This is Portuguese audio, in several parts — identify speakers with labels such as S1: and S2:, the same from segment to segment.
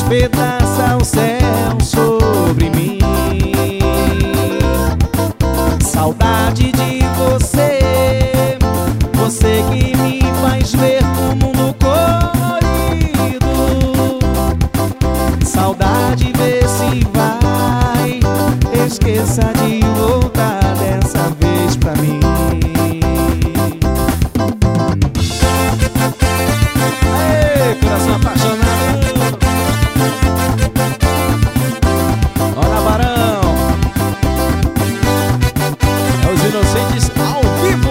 S1: despedaça o céu sobre mim. Saudade de você, você que me faz ver o mundo colorido. Saudade, vê se vai, esqueça de voltar dessa vez pra mim. Aê, coração apaixonado. Olha, Barão, é os Inocentes ao vivo.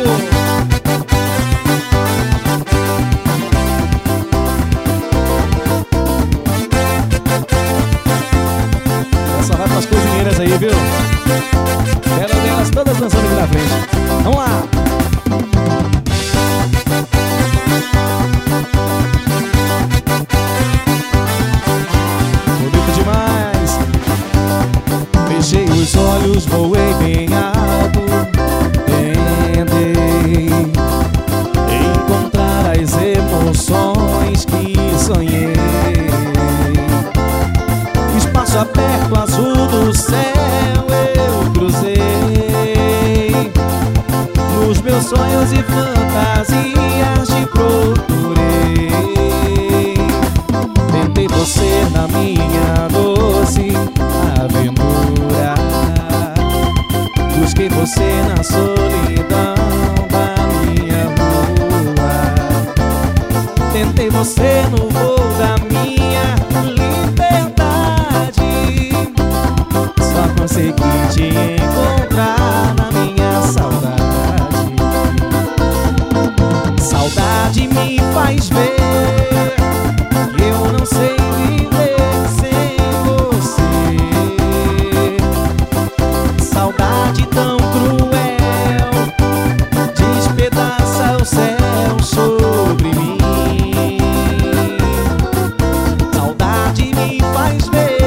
S1: Só vai pras cozinheiras aí, viu? Quero ver elas todas dançando aqui na frente. Vamos lá! Bonito demais. Fechei os olhos, voei bem alto. Tentei encontrar as emoções que sonhei. Espaço aberto, azul do céu, eu cruzei. Nos meus sonhos e fantasias te procurei. Tentei você na minha doce aventura. Busquei você na solidão da minha rua. Tentei você no voo da minha liberdade. Só consegui te encontrar na minha saudade. Saudade me faz ver que eu não sei viver sem você. Saudade tão cruel, despedaça o céu sobre mim. Saudade me faz ver